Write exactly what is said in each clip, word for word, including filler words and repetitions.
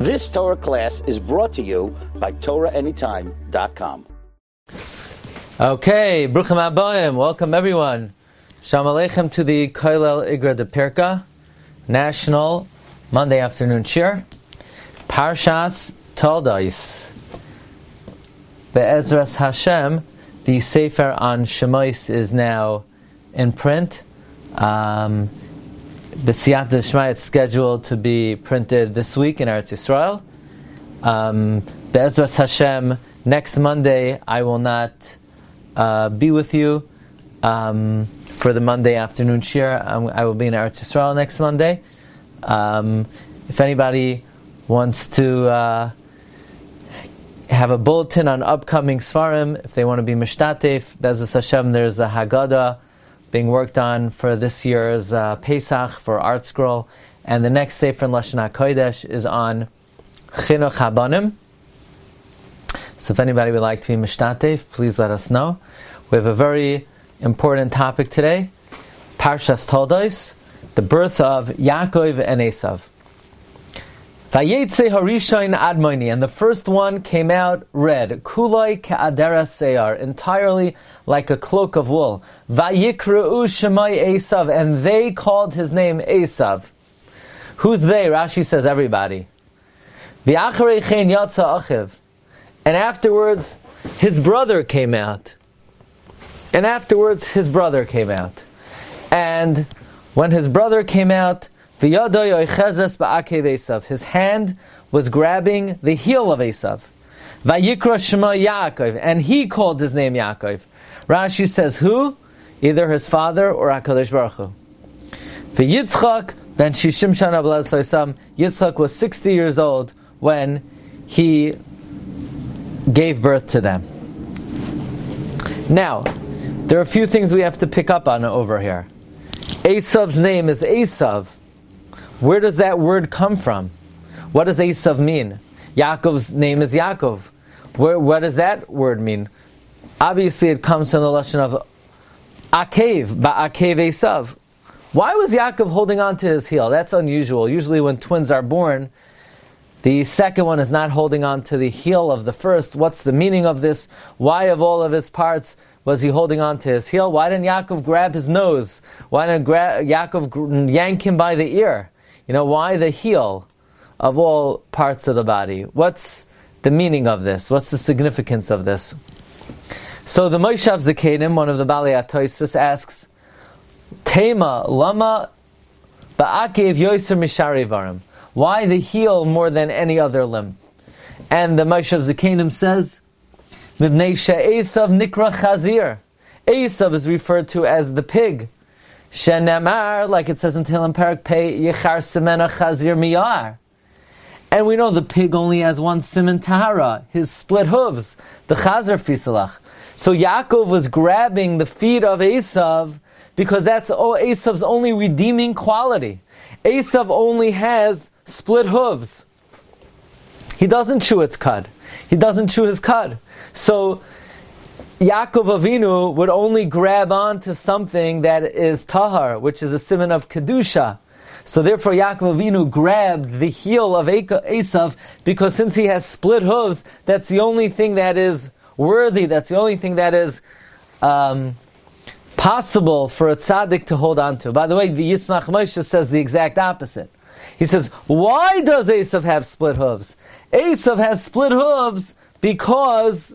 This Torah class is brought to you by Torah Anytime dot com. Okay, Bruchim Abayim, welcome everyone. Shalom Aleichem to the Koilel Igra de Pirka, National Monday Afternoon Shir, Parshas Toldos. Be'ezras Hashem, the Sefer on Shemais is now in print. Um, B'siyat D'Shmai, it's scheduled to be printed this week in Eretz Yisrael. Um, Be'ezras Hashem, next Monday I will not uh, be with you um, for the Monday afternoon shir. Um, I will be in Eretz Yisrael next Monday. Um, if anybody wants to uh, have a bulletin on upcoming Svarim, if they want to be Mishtatef, Be'ezras Hashem, there's a Haggadah being worked on for this year's uh, Pesach for Art Scroll, and the next Sefer in Lashon HaKodesh is on Chinuch Habanim. So if anybody would like to be Mishtatef, please let us know. We have a very important topic today, Parshas Toldos, the birth of Yaakov and Esav. Vayetze Harishain Admoni, and the first one came out red, Kulai Ka'adera Seyar, entirely like a cloak of wool. Vayikru'u Shemai Esav, and they called his name Esav. Who's they? Rashi says everybody. V'acharei chen yatsa Achiv, and afterwards his brother came out. And afterwards his brother came out. And when his brother came out, his hand was grabbing the heel of Esav. Vayikra Shema Yaakov, and he called his name Yaakov. Rashi says who? Either his father or HaKadosh Baruch Hu. V'Yitzchak ben Shishim Shana B'Laz Soisam. Yitzchak was sixty years old when he gave birth to them. Now, there are a few things we have to pick up on over here. Esav's name is Esav. Where does that word come from? What does Esav mean? Yaakov's name is Yaakov. Where, what does that word mean? Obviously it comes from the lashon of Akev, Ba'akev Esav. Why was Yaakov holding on to his heel? That's unusual. Usually when twins are born, the second one is not holding on to the heel of the first. What's the meaning of this? Why of all of his parts was he holding on to his heel? Why didn't Yaakov grab his nose? Why didn't gra- Yaakov yank him by the ear? You know, why the heel of all parts of the body? What's the meaning of this? What's the significance of this? So the Moshav Zakenim, one of the Balei HaTosfos, asks, Tema lama ba'akev yoser mishari varim. Why the heel more than any other limb? And the Moshav Zakenim says, Mibnei she'esav nikra chazir. Esav is referred to as the pig. Shenamar, like it says in Tehillim Parak Pei, Yechar Semena Chazir Miyar. And we know the pig only has one siman tahara, his split hooves, the Chazir Fisalach. So Yaakov was grabbing the feet of Esav because that's Esav's only redeeming quality. Esav only has split hooves. He doesn't chew its cud. He doesn't chew his cud. So Yaakov Avinu would only grab onto something that is tahar, which is a siman of kedusha. So therefore Yaakov Avinu grabbed the heel of Esav because since he has split hooves, that's the only thing that is worthy, that's the only thing that is um, possible for a tzaddik to hold on to. By the way, the Yismach Moshe says the exact opposite. He says, why does Esav have split hooves? Esav has split hooves because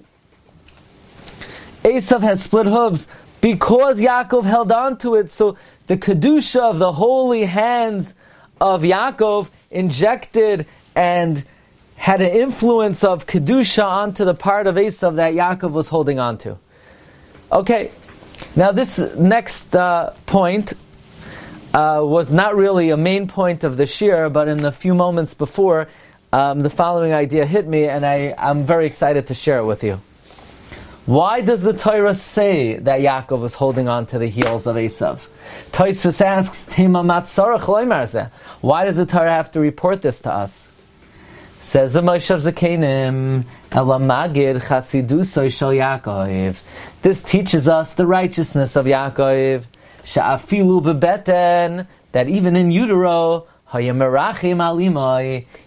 Esav has split hooves because Yaakov held on to it. So the kedusha of the holy hands of Yaakov injected and had an influence of kedusha onto the part of Esav that Yaakov was holding on to. Okay, now this next uh, point uh, was not really a main point of the shir, but in the few moments before, um, the following idea hit me, and I, I'm very excited to share it with you. Why does the Torah say that Yaakov was holding on to the heels of Esav? Tosfos asks, Tema matzarach loymar zeh. Why does the Torah have to report this to us? Says the Moshav Zakenim, Ela magid chasidusoi shel Yaakov. This teaches us the righteousness of Yaakov. Sha'afilu bebeten, that even in utero, hayamerachim alimai,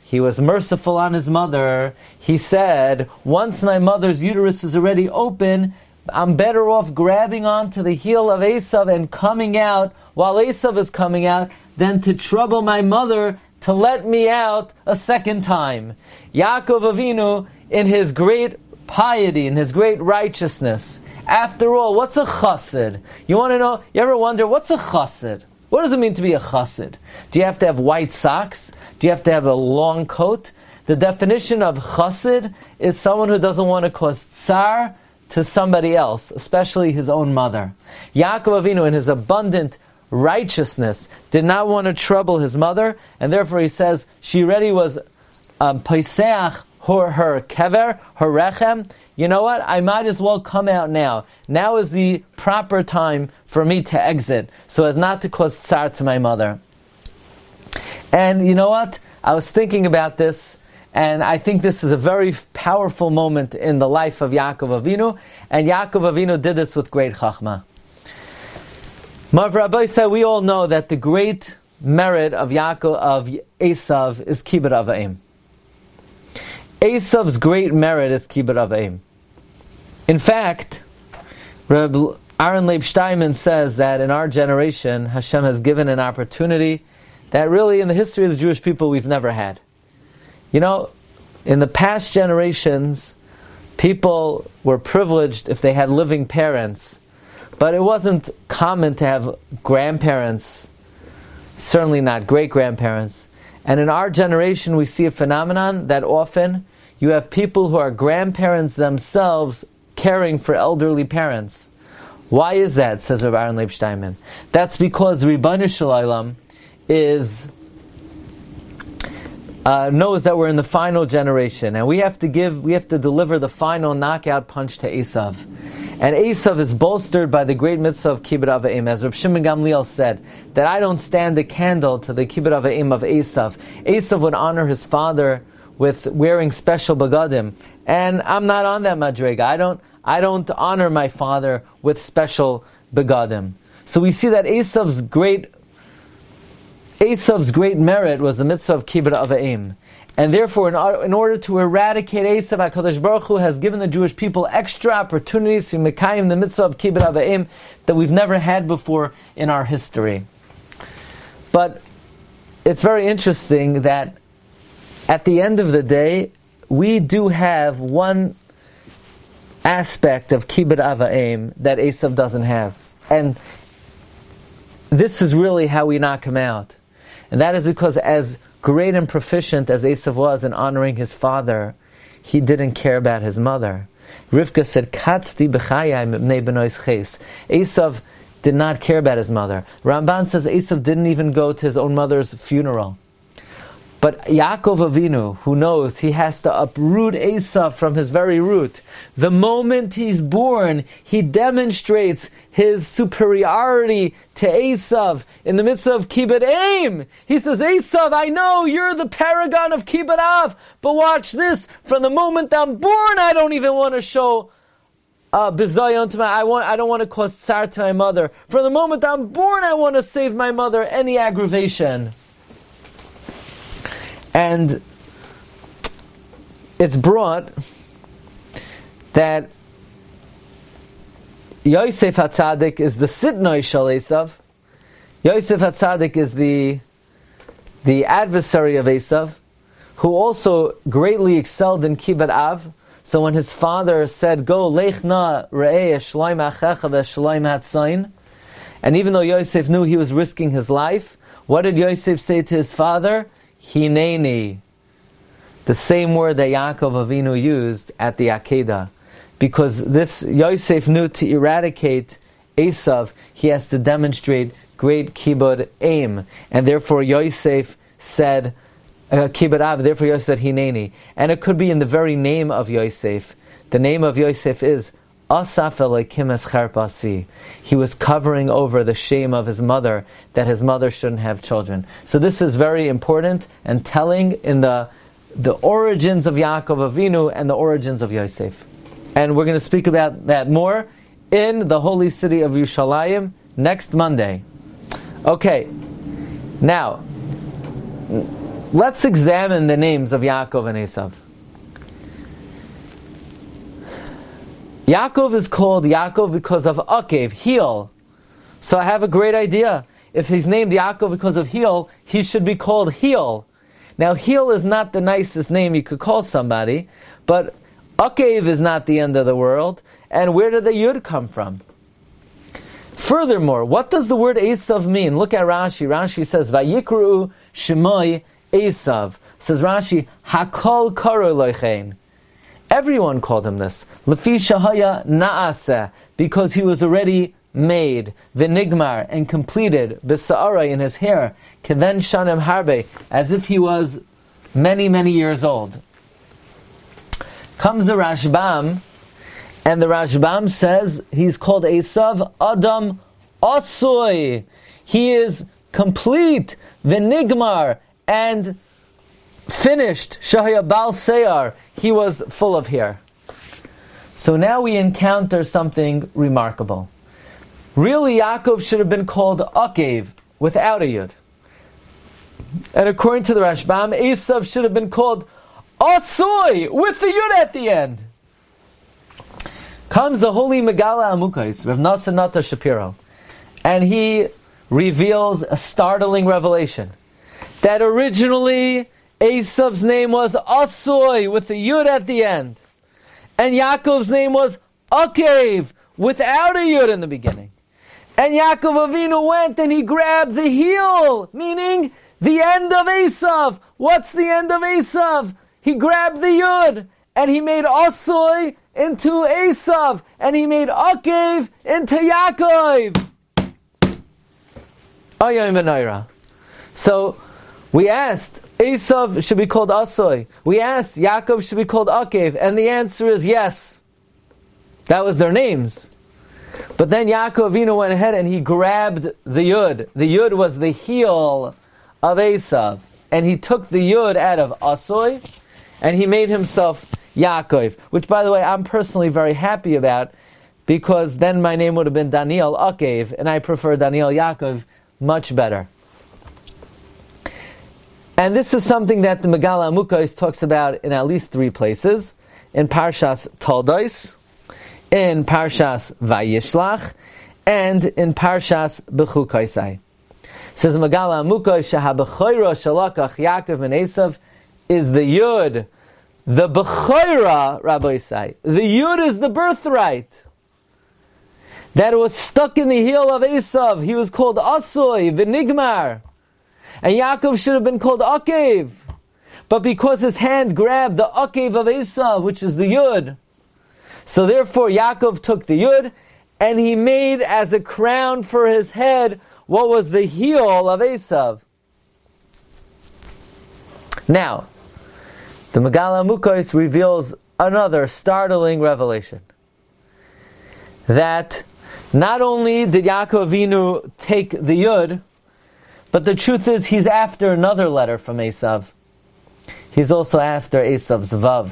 he was merciful on his mother. He said, once my mother's uterus is already open, I'm better off grabbing onto the heel of Esav and coming out while Esav is coming out than to trouble my mother to let me out a second time. Yaakov Avinu, in his great piety, in his great righteousness, after all, what's a chassid? You want to know, you ever wonder, what's a chassid? What does it mean to be a chassid? Do you have to have white socks? Do you have to have a long coat? The definition of chassid is someone who doesn't want to cause tsar to somebody else, especially his own mother. Yaakov Avinu, in his abundant righteousness, did not want to trouble his mother, and therefore he says, she already was paiseach her, her kever, her rechem. You know what? I might as well come out now. Now is the proper time for me to exit, so as not to cause tsar to my mother. And you know what? I was thinking about this, and I think this is a very powerful moment in the life of Yaakov Avinu, and Yaakov Avinu did this with great chachma. Marv Rabbi said, we all know that the great merit of Yaakov, of Esav, is kibbud av va'em. Esav's great merit is kibbud av va'em. In fact, Reb Aaron Leib Steinman says that in our generation, Hashem has given an opportunity that really in the history of the Jewish people we've never had. You know, in the past generations, people were privileged if they had living parents, but it wasn't common to have grandparents, certainly not great-grandparents. And in our generation, we see a phenomenon that often you have people who are grandparents themselves caring for elderly parents. Why is that, says Rabbi Aaron Leib Steinman? That's because Ribono Shel Olam is uh, knows that we're in the final generation, and we have to give, we have to deliver the final knockout punch to Esav. And Esav is bolstered by the great mitzvah of kibbud av va'em, as Reb Shimon Gamliel said, that I don't stand a candle to the kibbud av va'em of Esav. Esav would honor his father with wearing special begadim, and I'm not on that madrega. I don't, I don't honor my father with special begadim. So we see that Esav's great Esav's great merit was the mitzvah of kibbud av va'em. And therefore, in, in order to eradicate Esav, HaKadosh Baruch Hu has given the Jewish people extra opportunities to mekayim the mitzvah of kibbud av va'em that we've never had before in our history. But it's very interesting that at the end of the day, we do have one aspect of kibbud av va'em that Esav doesn't have. And this is really how we knock him out. And that is because as great and proficient as Esav was in honoring his father, he didn't care about his mother. Rivka said, Katzti b'chayai mipnei benois ches. Esav did not care about his mother. Ramban says Esav didn't even go to his own mother's funeral. But Yaakov Avinu, who knows he has to uproot Esav from his very root, the moment he's born, he demonstrates his superiority to Esav in the midst of kibbud aim. He says, Esav, I know you're the paragon of kibbud av, but watch this. From the moment I'm born, I don't even want to show uh, bizayon to my. I want. I don't want to cause tsar to my mother. From the moment I'm born, I want to save my mother any aggravation. And it's brought that Yosef HaTzadik is the Sitnoi Shel Esav. Yosef HaTzadik is the the adversary of Esav, who also greatly excelled in kibbud av. So when his father said, "Go lech na re'eh shloim achecha ve'shloim hatzayin," and even though Yosef knew he was risking his life, what did Yosef say to his father? Hineni, the same word that Yaakov Avinu used at the Akedah. Because this Yosef knew to eradicate Esav, he has to demonstrate great kibbud aim. And therefore Yosef said, uh, kibbud av, therefore Yosef said Hineni. And it could be in the very name of Yosef. The name of Yosef is Asaf Elokim es Charpasi. He was covering over the shame of his mother, that his mother shouldn't have children. So this is very important and telling in the the origins of Yaakov Avinu and the origins of Yosef. And we're going to speak about that more in the holy city of Yerushalayim next Monday. Okay, now let's examine the names of Yaakov and Esav. Yaakov is called Yaakov because of Akev, heel. So I have a great idea. If he's named Yaakov because of heel, he should be called Heel. Now, heel is not the nicest name you could call somebody, but Akev is not the end of the world. And where did the Yud come from? Furthermore, what does the word Esav mean? Look at Rashi. Rashi says, Vayikru Shemoi Esav. Says Rashi, Hakol Karo Loichein. Everyone called him this. Lefi Shahaya Naaseh, because he was already made, Vinigmar, and completed, B'Sa'ara, in his hair, Keven Shanim Harbe, as if he was many, many years old. Comes the Rashbam, and the Rashbam says he's called Esav Adam Asoi. He is complete, Vinigmar, and finished, Shahaya Bal Seyar. He was full of hair. So now we encounter something remarkable. Really, Yaakov should have been called Akev, without a Yud. And according to the Rashbam, Esav should have been called Asoi, with the Yud at the end. Comes the holy Megala Amukais, Rav Nosson Nata Shapiro, and he reveals a startling revelation. That originally, Esav's name was Asoi, with the Yud at the end. And Yaakov's name was Akev, without a Yud in the beginning. And Yaakov Avinu went and he grabbed the heel, meaning the end of Esav. What's the end of Esav? He grabbed the Yud, and he made Asoi into Esav, and he made Akev into Yaakov. Ayam Benaira. So, we asked, Esav should be called Asoi. We asked, Yaakov should be called Akev, and the answer is yes. That was their names. But then Yaakov Avinu went ahead and he grabbed the Yud. The Yud was the heel of Esav. And he took the Yud out of Asoi, and he made himself Yaakov. Which, by the way, I'm personally very happy about, because then my name would have been Daniel Akev, and I prefer Daniel Yaakov much better. And this is something that the Megala Amukos talks about in at least three places. In Parshas Toldos, in Parshas Vayishlach, and in Parshas Bechukaisai. Says Megala Amukos, Shehabechayra Shalakach Yaakov and Esav is the Yud. The Bechayra, Rabbi Isai. The Yud is the birthright. That was stuck in the heel of Esav. He was called Asoi, Vinigmar. And Yaakov should have been called Akev. But because his hand grabbed the Akev of Esav, which is the Yud, so therefore Yaakov took the Yud, and he made as a crown for his head what was the heel of Esav. Now, the Megala Amukos reveals another startling revelation. That not only did Yaakov Avinu take the Yud, but the truth is he's after another letter from Esav. He's also after Esav's Vav.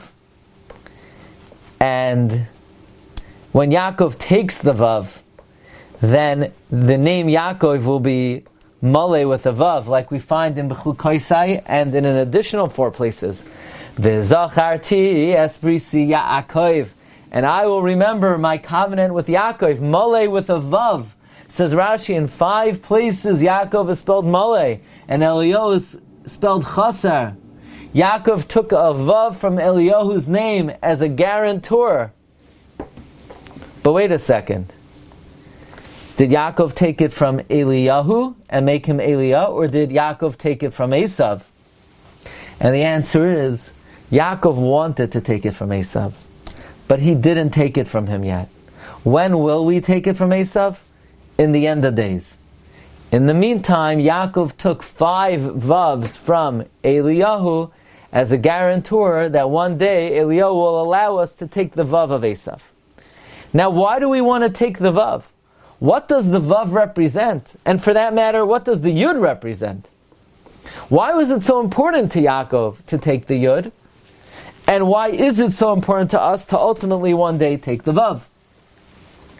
And when Yaakov takes the Vav, then the name Yaakov will be Male with a Vav, like we find in Bechukaisai and in an additional four places. V'zacharti esbrisi Yaakov, and I will remember my covenant with Yaakov, Male with a Vav. Says Rashi, in five places Yaakov is spelled Male, and Eliyahu is spelled Chaser. Yaakov took a Vav from Eliyahu's name as a guarantor. But wait a second. Did Yaakov take it from Eliyahu and make him Eliyahu, or did Yaakov take it from Esav? And the answer is, Yaakov wanted to take it from Esav, but he didn't take it from him yet. When will we take it from Esav? In the end of days. In the meantime, Yaakov took five Vavs from Eliyahu as a guarantor that one day Eliyahu will allow us to take the Vav of Esav. Now, why do we want to take the Vav? What does the Vav represent? And for that matter, what does the Yud represent? Why was it so important to Yaakov to take the Yud? And why is it so important to us to ultimately one day take the Vav?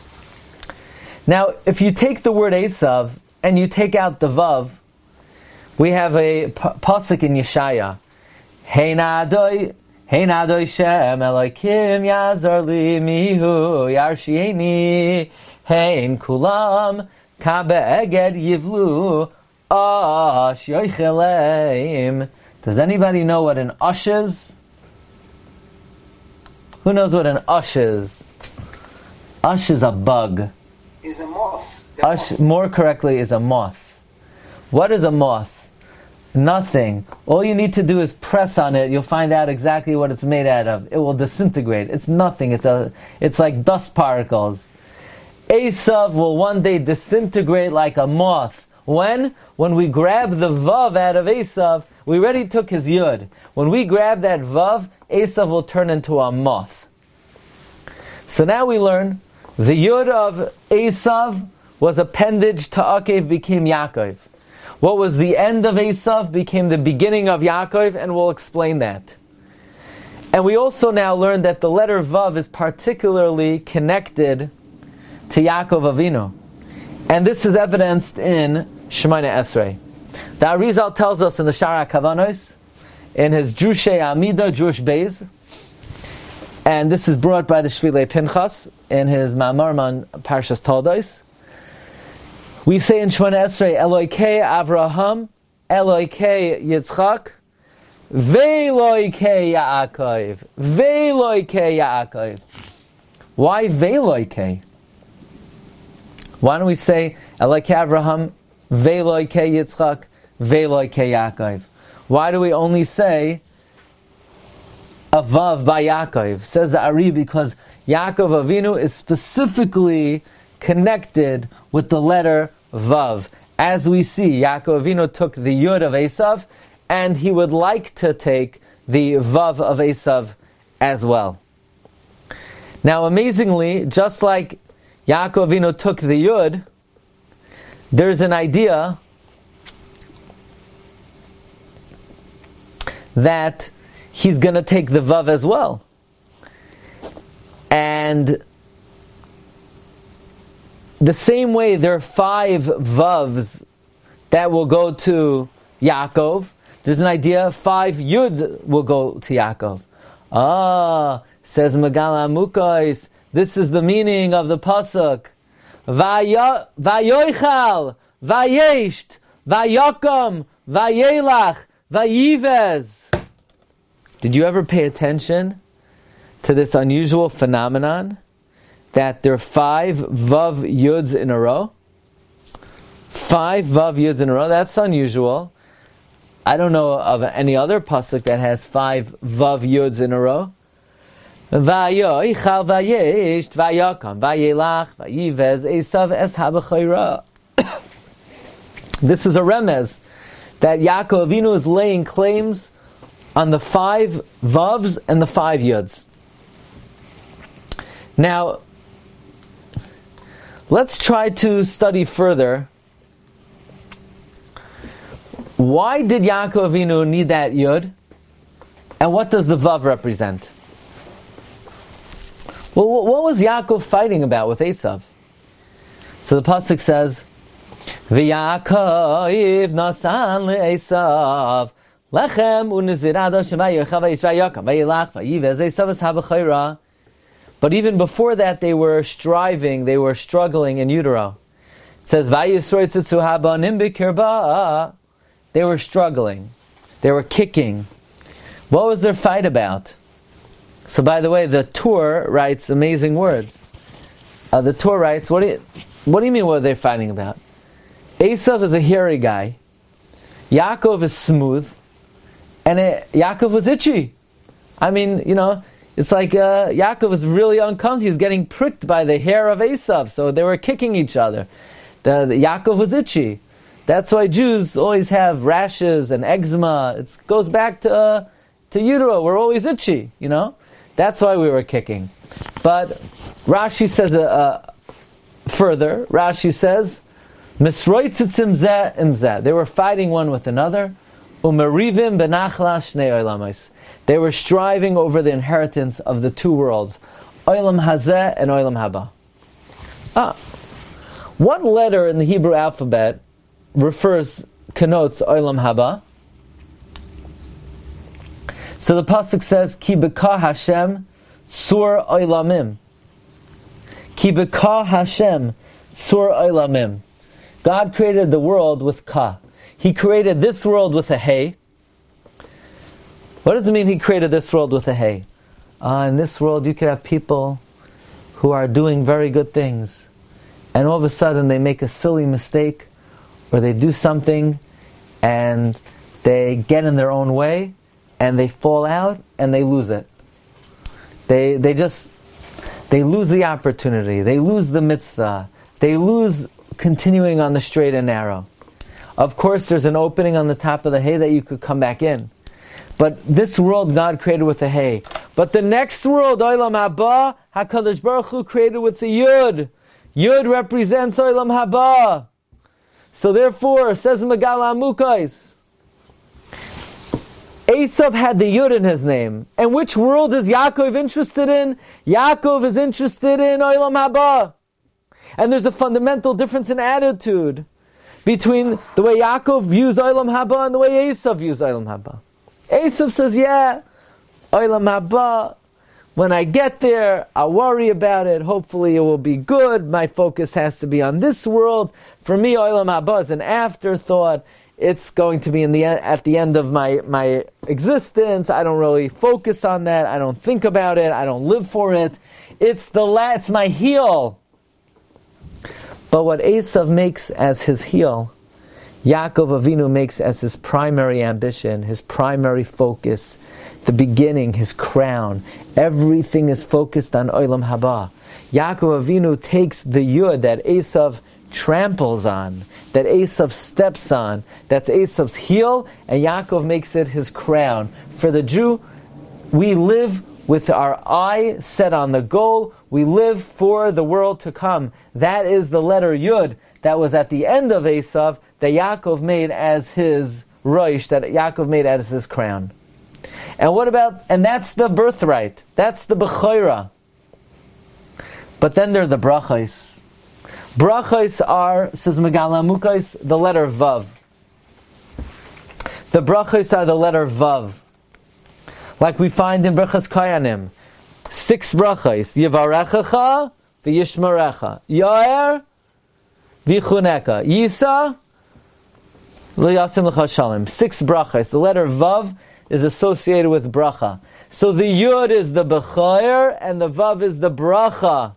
Now, if you take the word Esav and you take out the Vav, We have a p- pasuk in Yeshaya. Hein Adoi, Hein Adoi Shem Elokim Yazar Li Mihu Yarshieni Hein Kulam Kabe Eged Yivlu Ash Yoicheleim. Does anybody know what an ush is? Who knows what an ush is? Ush is a bug. Is a moth. Ush, moth. more correctly, is a moth. What is a moth? Nothing. All you need to do is press on it. You'll find out exactly what it's made out of. It will disintegrate. It's nothing. It's a. It's like dust particles. Esav will one day disintegrate like a moth. When? When we grab the vav out of Esav, we already took his yud. When we grab that vav, Esav will turn into a moth. So now we learn the yud of Esav was appendage to Akev, became Yaakov. What was the end of Esav became the beginning of Yaakov, and we'll explain that. And we also now learned that the letter Vav is particularly connected to Yaakov Avinu. And this is evidenced in Shemoneh Esrei. The Arizal tells us in the Shara Kavanos, in his Drushay Amida, Jewish Beis, and this is brought by the Shvilei Pinchas in his Ma'amar Parshas Toldos. We say in Shemoneh Esrei, Eloikei Avraham, Eloikei Yitzchak, Veloikei Yaakov, Veloikei Yaakov. Why Veloikei? Why don't we say Eloikei Avraham, Veloikei Yitzchak, Veloikei Yaakov? Why do we only say Avav by Yaakov? Says the Ari, because Yaakov Avinu is specifically connected with the letter Vav. As we see, Yaakov Avinu took the Yud of Esav, and he would like to take the Vav of Esav as well. Now, amazingly, just like Yaakov Avinu took the Yud, there's an idea that he's going to take the Vav as well. And the same way there are five Vavs that will go to Yaakov, there's an idea five Yud will go to Yaakov. Ah, says Megala Mukais, this is the meaning of the pasuk. Vayoichal, vayesht, vayokom, vayelach, vayivez. Did you ever pay attention to this unusual phenomenon that there are five Vav Yuds in a row? Five Vav Yuds in a row. That's unusual. I don't know of any other pasuk that has five Vav Yuds in a row. Vayoichal, vayesht, vayokom, vayelach, vayivez, Esav es habachayra. This is a remez that Yaakov Avinu is laying claims on the five Vavs and the five Yuds. Now, let's try to study further. Why did Yaakov Avinu need that Yud? And what does the Vav represent? Well, what was Yaakov fighting about with Esav? So the pasuk says, "V'Yaakov nasan le'Esav lechem u'nizirado shemayochav v'yisrayakam v'yilach v'yivez Esav es habachayra." But even before that, they were striving, they were struggling in utero. It says, "Vayisroitzutzu habanim b'kirba." They were struggling, they were kicking. What was their fight about? So, by the way, the Tur writes amazing words. Uh, the Tur writes, what do you, what do you mean? What are they fighting about? Esav is a hairy guy. Yaakov is smooth, and it, Yaakov was itchy. I mean, you know, it's like uh, Yaakov was really uncomfortable. He was getting pricked by the hair of Esav, so they were kicking each other. The, the Yaakov was itchy. That's why Jews always have rashes and eczema. It goes back to uh, to utero. We're always itchy, you know. That's why we were kicking. But Rashi says uh, uh, further. Rashi says, "Misroitzitzim zeh im zeh." They were fighting one with another. Umerivim benachla shnei olamos. They were striving over the inheritance of the two worlds, olam hazeh and olam haba. Ah, what letter in the Hebrew alphabet refers connotes Olam Haba. So the pasuk says, Ki b'ka Hashem sur olamim. Ki b'ka Hashem sur olamim. God created the world with ka. He created this world with a hey. What does it mean He created this world with a hey? Uh, in this world you could have people who are doing very good things, and all of a sudden they make a silly mistake, or they do something and they get in their own way and they fall out and they lose it. They they just they lose the opportunity, they lose the mitzvah, they lose continuing on the straight and narrow. Of course there's an opening on the top of the hay that you could come back in. But this world God created with a hay. But the next world, Olam Haba, HaKadosh Baruch Hu created with the Yud. Yud represents Olam Haba. So therefore, says Megala Amukais, Esav had the Yud in his name. And which world is Yaakov interested in? Yaakov is interested in Olam Haba. And there's a fundamental difference in attitude between the way Yaakov views Olam Haba and the way Esav views Olam Haba. Esav says, yeah, Olam Haba, when I get there, I'll worry about it. Hopefully it will be good. My focus has to be on this world. For me, Olam Haba is an afterthought. It's going to be in the at the end of my, my existence. I don't really focus on that. I don't think about it. I don't live for it. It's the la- it's my heel. But what Esav makes as his heel, Yaakov Avinu makes as his primary ambition, his primary focus, the beginning, his crown. Everything is focused on Olam Haba. Yaakov Avinu takes the Yud that Esav tramples on, that Esav steps on, that's Esav's heel, and Yaakov makes it his crown. For the Jew, we live with our eye set on the goal. We live for the world to come. That is the letter Yud that was at the end of Esav, that Yaakov made as his roish, that Yaakov made as his crown. And what about, and that's the birthright, that's the Bechoira. But then there are the brachos. Brachos are, says Megala Amukos, the letter Vav. The brachos are the letter Vav. Like we find in Brachas Kayanim. Six brachos. Yivarechecha v'yishmarecha. Yair v'chuneka. Yisa l'yasim l'cha shalom. Six brachos. The letter Vav is associated with bracha. So the Yud is the Bechoir and the Vav is the bracha.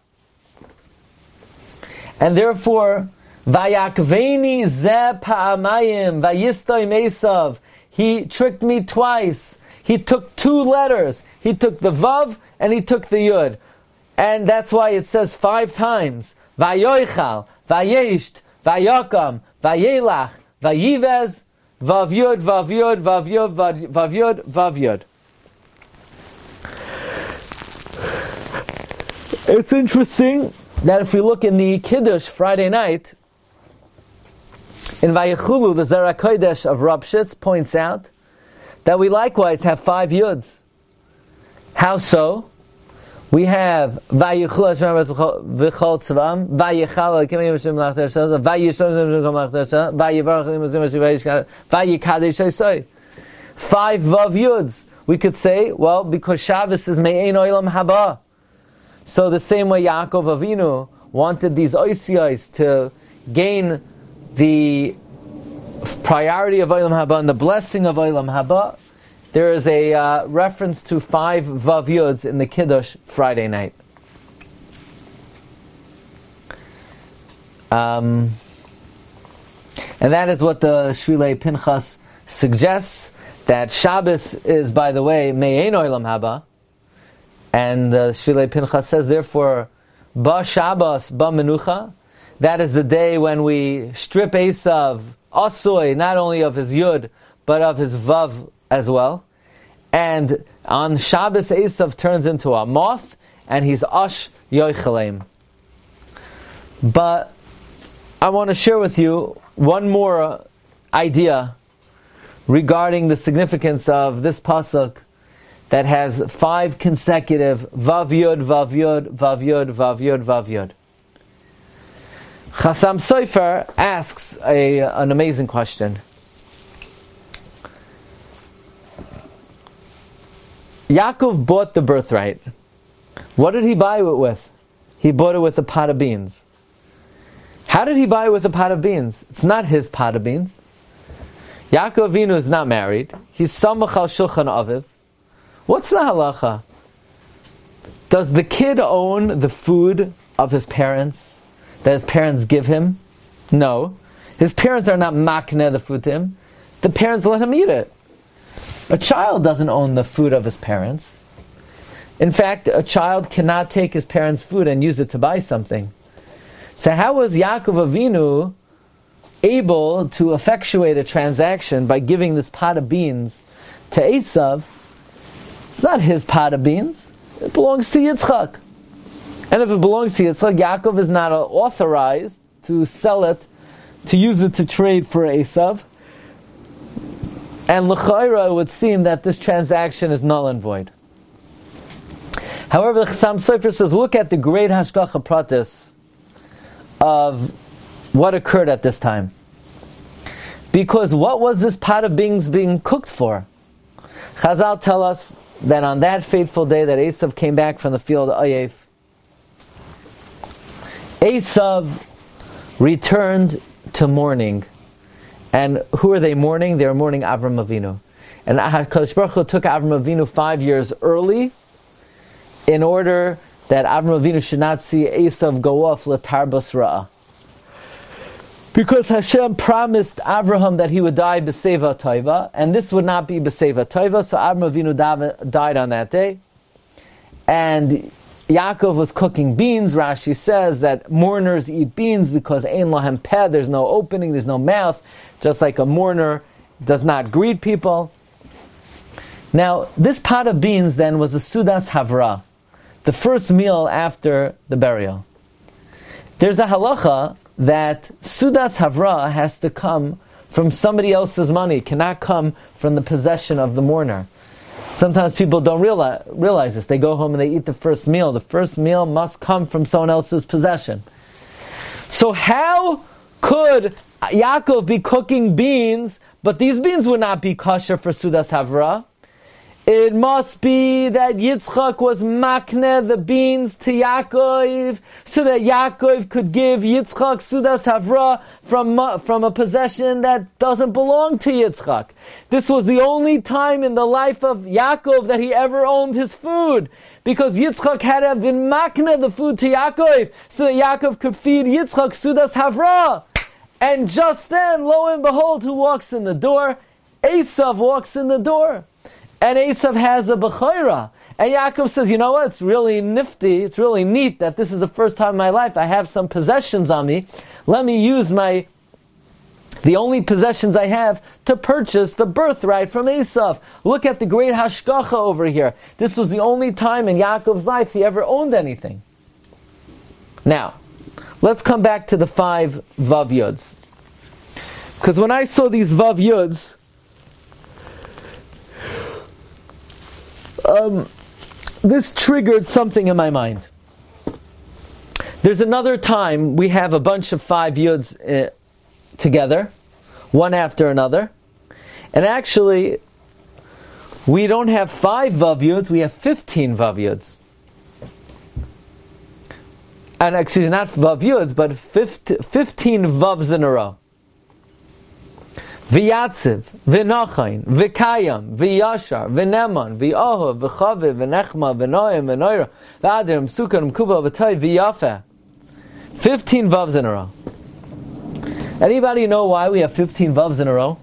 And therefore, Vayakveni ze pa'amayim vayistoim Esav. He tricked me twice. He took two letters. He took the Vav and he took the Yud. And that's why it says five times, Vayoichal, Vayesht, Vayakam, Vayelach, Vayivez, Vav Yud, Vav Yud, Vav Yud, Vav Yud, Vav Yud. It's interesting that if we look in the Kiddush Friday night, in Vayechulu, the Zera Kodesh of Rabshitz points out that we likewise have five Yuds. How so? We have Vayechul Hashem v'chol tzvam, Vayechal Elokim Hashem l'achter Hashem, Vayishon Hashem l'achter Hashem, Vayivarach Hashem Hashem Vayikadesh Hashem. Five Vav Yuds. We could say, well, because Shabbos is Me'ein Olam Haba. So the same way Yaakov Avinu wanted these oisiyos to gain the priority of Olam Haba and the blessing of Olam Haba, there is a uh, reference to five Vav Yuds in the Kiddush Friday night. Um, and that is what the Shvilei Pinchas suggests, that Shabbos is, by the way, Me'ein Olam Haba. And uh, Shvilei Pinchas says, therefore, Ba Shabbos, Ba Menucha, that is the day when we strip Esav, Asoi, not only of his Yud, but of his Vav as well. And on Shabbos, Esav turns into a moth, and he's Ash Yoichalem. But I want to share with you one more idea regarding the significance of this pasuk that has five consecutive Vav Yud, Vav Yud, Vav Yud, Vav Yud, Vav Yud. Chassam Sofer asks a, an amazing question. Yaakov bought the birthright. What did he buy it with? He bought it with a pot of beans. How did he buy it with a pot of beans? It's not his pot of beans. Yaakov Avinu is not married. He's samach al shulchan aviv. What's the halacha? Does the kid own the food of his parents that his parents give him? No. His parents are not makneh the food to him. The parents let him eat it. A child doesn't own the food of his parents. In fact, a child cannot take his parents' food and use it to buy something. So how was Yaakov Avinu able to effectuate a transaction by giving this pot of beans to Esav? It's not his pot of beans. It belongs to Yitzchak. And if it belongs to Yitzchak, Yaakov is not authorized to sell it, to use it to trade for Esav. And l'chaira, it would seem that this transaction is null and void. However, the Chassam Sofer says, look at the great hashgacha pratis of what occurred at this time. Because what was this pot of beans being cooked for? Chazal tell us that on that fateful day that Esav came back from the field of Oyev, Esav returned to mourning. And who are they mourning? They are mourning Avram Avinu. And HaKadosh Baruch Hu took Avram Avinu five years early in order that Avram Avinu should not see Esav go off l'tarbas ra'ah. Because Hashem promised Avraham that he would die b'seva toiva, and this would not be b'seva toiva, so Avram Avinu died on that day. And Yaakov was cooking beans. Rashi says that mourners eat beans because ein lahem peh, there's no opening, there's no mouth, just like a mourner does not greet people. Now, this pot of beans then was a sudas havra, the first meal after the burial. There's a halacha that sudas havra has to come from somebody else's money, it cannot come from the possession of the mourner. Sometimes people don't realize, realize this. They go home and they eat the first meal. The first meal must come from someone else's possession. So how could Yaakov be cooking beans, but these beans would not be kosher for sudas havra? It must be that Yitzchak was makneh the beans to Yaakov, so that Yaakov could give Yitzchak sudas havra from, from a possession that doesn't belong to Yitzchak. This was the only time in the life of Yaakov that he ever owned his food, because Yitzchak had to have been makneh the food to Yaakov, so that Yaakov could feed Yitzchak sudas havra. And just then, lo and behold, who walks in the door? Esav walks in the door. And Esav has a bechorah. And Yaakov says, you know what, it's really nifty, it's really neat that this is the first time in my life I have some possessions on me. Let me use my, the only possessions I have to purchase the birthright from Esav. Look at the great hashgacha over here. This was the only time in Yaakov's life he ever owned anything. Now, let's come back to the five Vav Yuds. Because when I saw these Vav Yuds, Um, this triggered something in my mind. There's another time we have a bunch of five yuds uh, together, one after another, and actually we don't have five vav yuds, we have fifteen vav yuds. And actually not vav yuds, but fifteen vavs in a row. V'yatziv, v'nachain, v'kayam, v'yashar, v'neman, v'ohav, v'chaviv, v'nechma, v'noyim, v'noira, v'adrim, sukkah, v'kuba, v'tay, v'yafeh. Fifteen vavs in a row. Anybody know why we have fifteen vavs in a row?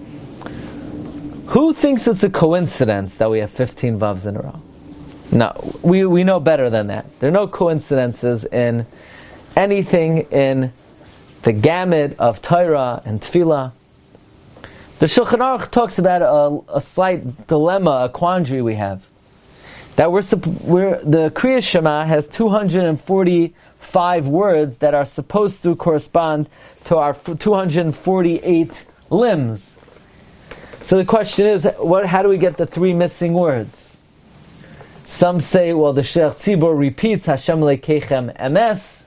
Who thinks it's a coincidence that we have fifteen vavs in a row? No, we, we know better than that. There are no coincidences in anything in the gamut of Torah and Tefillah. The Shulchan Aruch talks about a, a slight dilemma, a quandary we have. That we're, we're the Kriya Shema has two hundred forty-five words that are supposed to correspond to our two hundred forty-eight limbs. So the question is, what? How do we get the three missing words? Some say, well, the Sheikh Tzibor repeats Hashem Lekeichem Emes.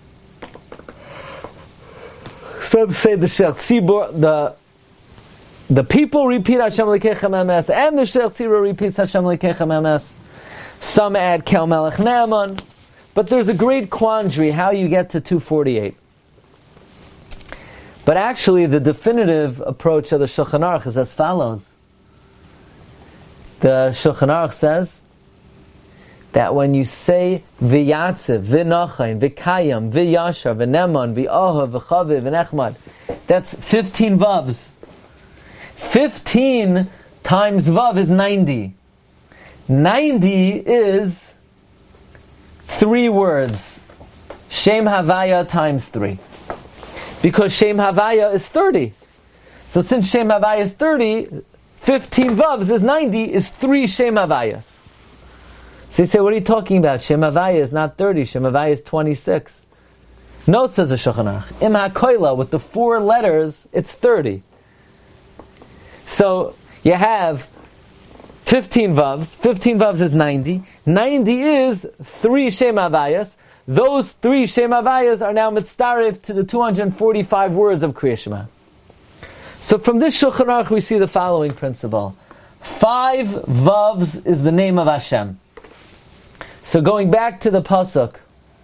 Some say the Sheikh Tzibor, the The people repeat Hashem Elokeichem Emes, and the Shliach Tzira repeats Hashem Elokeichem Emes. Some add Kel Melech Naaman. But there's a great quandary how you get to two forty-eight. But actually, the definitive approach of the Shulchan Aruch is as follows. The Shulchan Aruch says that when you say V'yatziv, V'nachain, V'kayam, V'yashar, V'neman, V'ahav, V'chaviv, V'nechmad, that's fifteen vavs. fifteen times vav is ninety. ninety is three words. Shem Havaya times three. Because Shem Havaya is thirty. So since Shem Havaya is thirty, fifteen vavs is ninety, is three Shem Havayas. So you say, what are you talking about? Shem Havaya is not thirty, Shem Havaya is twenty-six. No, says the Shulchan Aruch. Im HaKoila, with the four letters, it's thirty. So you have fifteen vavs. fifteen vavs is ninety. ninety is three Shem Havayas. Those three Shem Havayas are now mitzaref to the two hundred forty-five words of Kriya Shema. So from this Shulchan Aruch we see the following principle. Five vavs is the name of Hashem. So going back to the pasuk,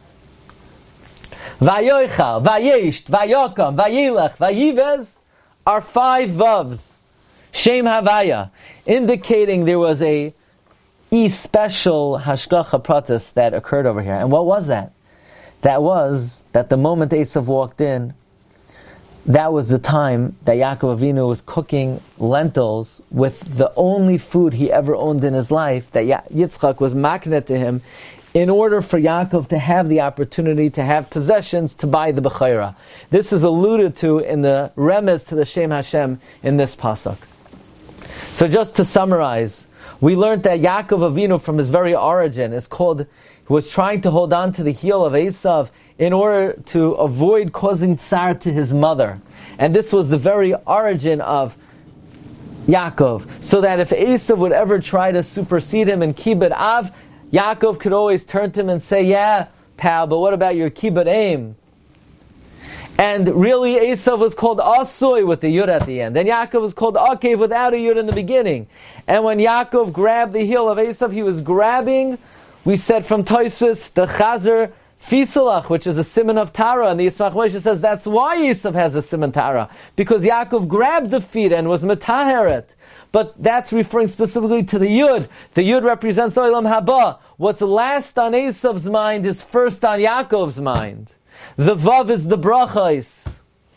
Vayoichal, Vayesht, Vayokam, Vayilach, Vayivez are five vavs. Shem Havaya, indicating there was a e special hashgacha pratis that occurred over here. And what was that? That was that the moment Esav walked in, that was the time that Yaakov Avinu was cooking lentils with the only food he ever owned in his life, that Yitzchak was maknet to him, in order for Yaakov to have the opportunity to have possessions to buy the Bechayra. This is alluded to in the remez to the Shem Hashem in this pasuk. So just to summarize, we learned that Yaakov Avinu from his very origin is called, was trying to hold on to the heel of Esav in order to avoid causing tsar to his mother. And this was the very origin of Yaakov. So that if Esav would ever try to supersede him in Kibbut Av, Yaakov could always turn to him and say, yeah, pal, but what about your Kibbut Aim? And really, Esav was called Asoy with the Yud at the end. And Yaakov was called Akev without a Yud in the beginning. And when Yaakov grabbed the heel of Esav, he was grabbing, we said from Tosfos, the Chazer Fisalach, which is a siman of Tara. And the Yismach Moshe says that's why Esav has a siman Tara. Because Yaakov grabbed the feet and was Metaheret. But that's referring specifically to the Yud. The Yud represents Olam Haba. What's last on Esav's mind is first on Yaakov's mind. The Vav is the brachos.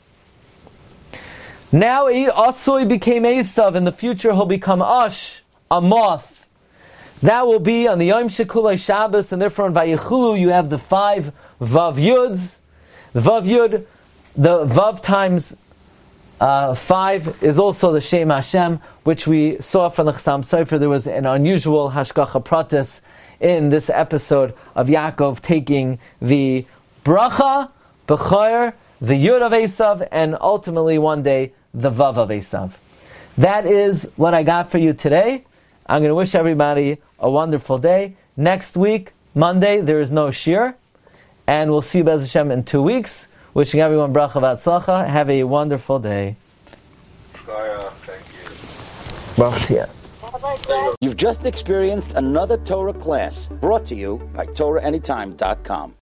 Now Asoy became Esav. In the future he'll become Ash, a moth. That will be on the Yom Shekulei Shabbos, and therefore in Vayichulu you have the five Vav Yuds. The Vav Yud, the Vav times uh, five is also the Shem Hashem, which we saw from the Chassam Sofer. There was an unusual Hashgacha Pratis in this episode of Yaakov taking the Bracha, Bechor, the Yud of Esav, and ultimately one day the Vav of Esav. That is what I got for you today. I'm going to wish everybody a wonderful day. Next week, Monday, there is no shir, and we'll see you Bez Hashem in two weeks. Wishing everyone bracha v'atzlacha. Have a wonderful day. Thank you. Baruch Tiyah. You've just experienced another Torah class brought to you by Torah Anytime dot com.